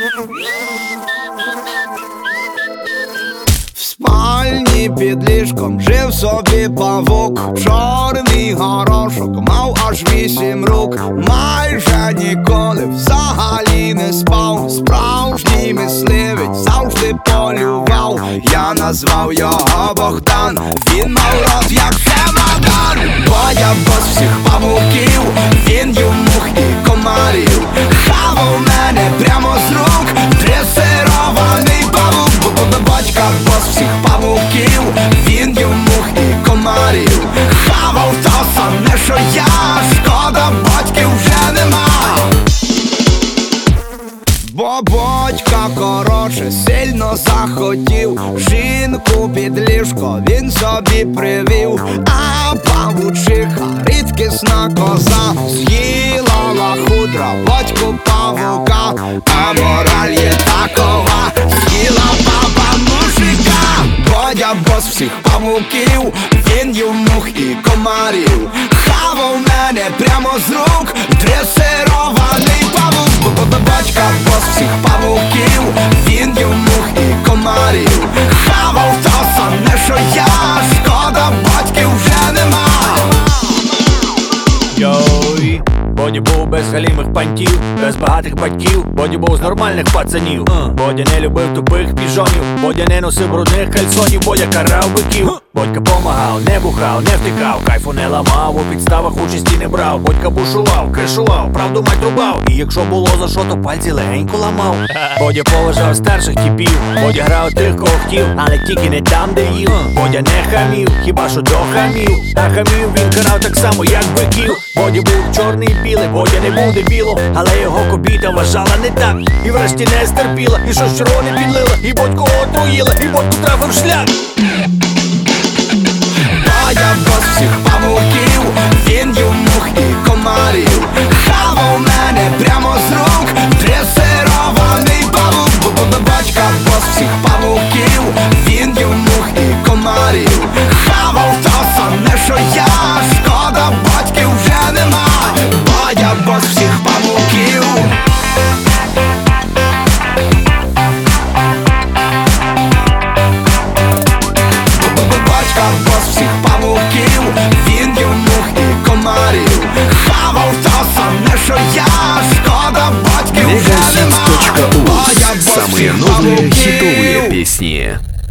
В спальні під ліжком жив собі павук. Чорний горошок мав аж 8 рук. Майже ніколи взагалі не спав. Справжній мисливець завжди полював. Я назвав його Богдан. Він мав рот як чемодан. Бо я бос всіх павуків. Він їв мух і комарів. Хавав мене прямо з рук. Дресирований павук. Батька бос всіх павуків. Він їв мух і комарів. Хавав то саме, що я. Шкода, батьків вже нема. Бо батька, коротше, сильно захотів. Жінку під ліжко він собі привів. А павучиха, рідкісна коза, з'їла лахудра, батьку павука. А мораль є такова: з'їла баба мужика. Бо я бос всіх павуків. Він їв мух і комарів. Хавав мене прямо з рук. Дресирований павук. Батька бос всіх павуків. Він їв мух і комарів. Хавав то саме, що я. Шкода, батьків вже нема. Йой, Боді був без галімих пантів, без багатих батьків. Боді був з нормальних пацанів. Бодя не любив тупих піжонів. Бодя не носив брудних кальсонів. Бодя карав биків. Бодька помагав, не бухав, не втикав, кайфу не ламав, у підставах участі не брав. Бодька бушував, кришував, правду мать рубав. І якщо було за що, то пальці легенько ламав. Бодя поважав старших типів. Бодя грав тих, кого хотів, але тільки не там, де їв. Бодя не хамів, хіба що до хамів. А хамів він карав так само, як биків. Бодя був чорний і білий, Бодя не був дебілом, але його кобіта вважала не так. І врешті не стерпіла, і щось червоне підлила, і Бодьку отруїла, і Бодьку трафив шлях. Я бос всіх павуків. Він їв мух і комарів. Хавав мене прямо з рук. Дресирований павук. Батька бос всіх павуків. Він їв мух і комарів. Хавав то саме, що я. Шкода, батьків вже нема. Бо я бос всіх павуків. Батька бос всіх павуків. Він їв мух і комарів. Хавав то саме, що я. Шкода, батьків вже нема. Мегахит.у. Самые новые хитовые песни.